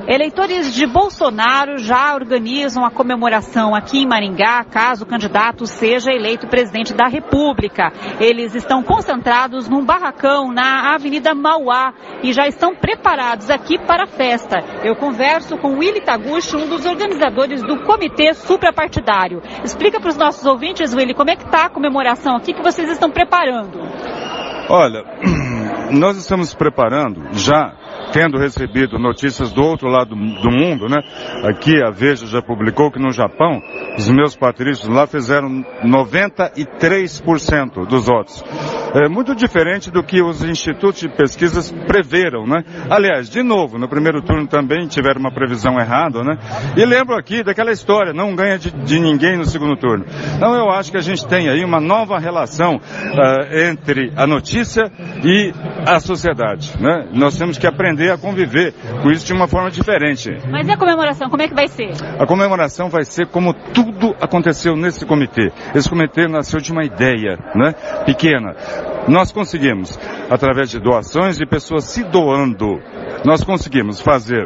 Eleitores de Bolsonaro já organizam a comemoração aqui em Maringá, caso o candidato seja eleito presidente da República. Eles estão concentrados num barracão na Avenida Mauá e já estão preparados aqui para a festa. Eu converso com Willy Taguchi, um dos organizadores do Comitê Suprapartidário. Explica para os nossos ouvintes, Willy, como é que está a comemoração aqui que vocês estão preparando? Olha, nós estamos preparando, já tendo recebido notícias do outro lado do mundo, né? Aqui a Veja já publicou que no Japão, os meus patrícios lá fizeram 93% dos votos. É muito diferente do que os institutos de pesquisas preveram, né? Aliás, de novo, no primeiro turno também tiveram uma previsão errada, né? E lembro aqui daquela história, não ganha de ninguém no segundo turno. Então eu acho que a gente tem aí uma nova relação entre a notícia e a sociedade, né? Nós temos que aprender a conviver com isso de uma forma diferente. Mas e a comemoração, como é que vai ser? A comemoração vai ser como tudo aconteceu nesse comitê. Esse comitê nasceu de uma ideia, né? Pequena. Nós conseguimos, através de doações e pessoas se doando, nós conseguimos fazer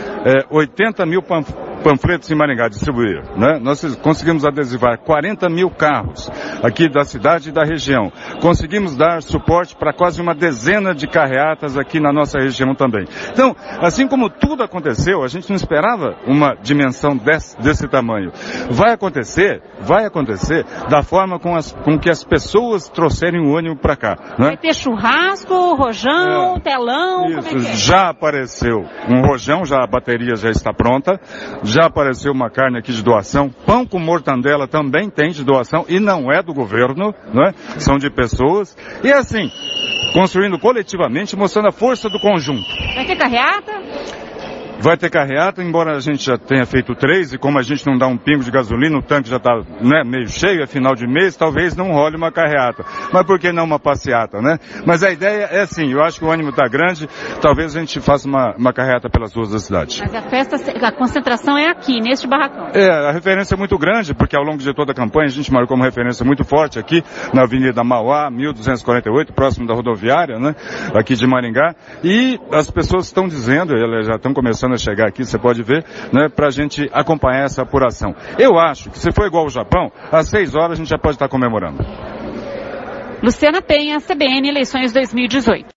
80 mil panfletos em Maringá distribuir, né? Nós conseguimos adesivar 40 mil carros aqui da cidade e da região. Conseguimos dar suporte para quase uma dezena de carreatas aqui na nossa região também. Então, assim como tudo aconteceu, a gente não esperava uma dimensão desse tamanho. Vai acontecer da forma com que as pessoas trouxerem o ânimo para cá, né? Vai ter churrasco, rojão, telão, isso, como é que é? Já apareceu um rojão, a bateria já está pronta. Já apareceu uma carne aqui de doação, pão com mortandela também tem de doação e não é do governo, né? São de pessoas. E assim, construindo coletivamente, mostrando a força do conjunto. Vai ter carreata? Vai ter carreata, embora a gente já tenha feito 3, e como a gente não dá um pingo de gasolina, o tanque já está, né, meio cheio, é final de mês, talvez não role uma carreata. Mas por que não uma passeata, né? Mas a ideia é assim, eu acho que o ânimo está grande, talvez a gente faça uma carreata pelas ruas da cidade. Mas a concentração é aqui, neste barracão. A referência é muito grande, porque ao longo de toda a campanha a gente marcou uma referência muito forte aqui, na Avenida Mauá, 1248, próximo da rodoviária, né, aqui de Maringá, e as pessoas estão dizendo, elas já estão começando a chegar aqui, você pode ver, né, pra gente acompanhar essa apuração. Eu acho que se for igual ao Japão, às 6 horas a gente já pode estar comemorando. Luciana Penha, CBN, eleições 2018.